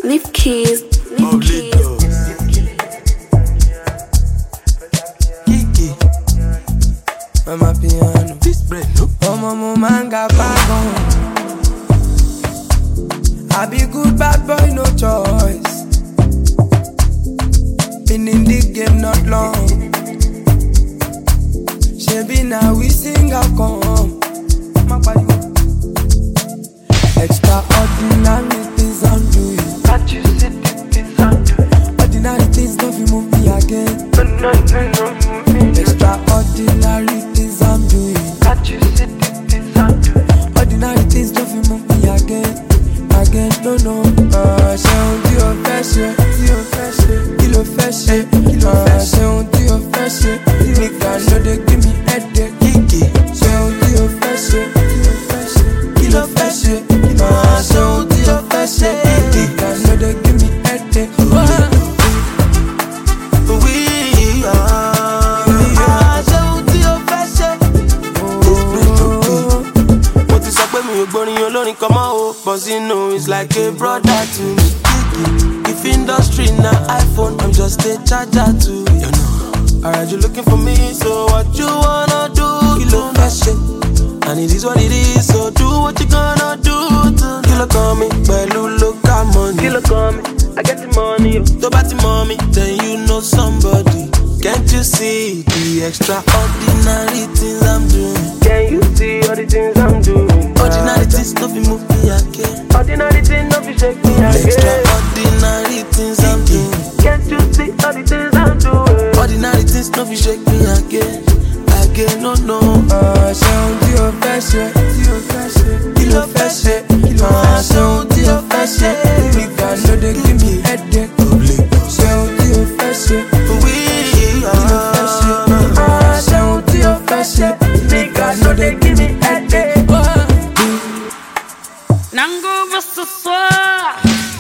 Leave keys. Kiki, I'm a piano. This bread, no. Oh, mama, manga, bagon. I be good bad boy, no choice. Been in the game not long. She now we sing a come. Extraordinary things I'm doing. But you said it is undoing. Ordinary things don't you move me again. No. Extraordinary things I'm doing. But you said it is undoing. Ordinary things don't you move me again. No. Ṣé ohun tí o fẹ́ ṣe, kí ló fẹ́ ṣe, ṣé ohun tí o fẹ́ ṣe, nìkan ló dé give me headache. Kiki, ṣé ohun tí o fẹ́ ṣe, kí ló fẹ́ ṣe, ṣé ohun tí o fẹ́ ṣe, nìkan ló dé give me headache. Come on, but you know it's like a brother to me. If industry now iPhone, I'm just a charger to you know. Alright, you looking for me, so what you wanna do? Kilo fashion, and it is what it is. So do what you gonna do. Kilo come belu local money. Kilo come, I get the money. Dobati mommy, then you know somebody. Can't you see the extraordinary things I'm doing? Can you see all the things I'm doing? Ordinary things no be move me again. Ordinary things no be shake me again. Extraordinary things I'm doing. Can't you see all the things I'm doing? Ordinary things no be shake me again. No. Ṣé ohun tí o fẹ́ ṣe, kí ló fẹ́ ṣe, ṣé ohun tí o fẹ́ ṣe, nìkan ló dé give me headache. Ṣé ohun tí o fẹ́ ṣe, kí ló fẹ́ ṣe, ṣé ohun tí o fẹ́ ṣe, nìkan ló dé give me headache. Nango versus soir.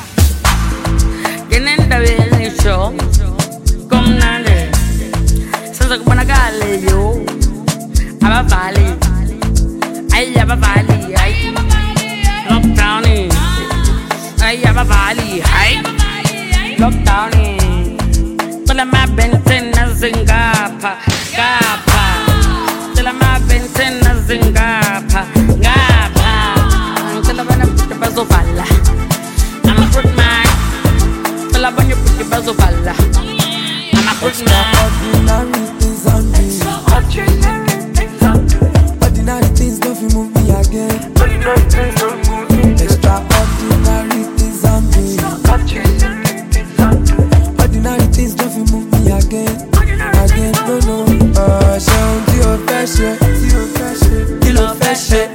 Tienen da bien show. Come nale. Sasa kubona kale yo. Aba valley. Ay aba valley. Ay. Lockdown. Ay aba valley. Ay. Lockdown. Tula ma benten na zingapa. Gapa. Tula ma benten na zingapa. Gapa. Bazovala. I'm a good man. Tell about you put your bazovala. I'm a good man. Ordinary things I'm doing. Ordinary things don't you move me again. Extraordinary things I'm doing. Ordinary things don't you move me again. No. Ṣé ohun tí o fẹ́ ṣe, kí ló fẹ́ ṣe.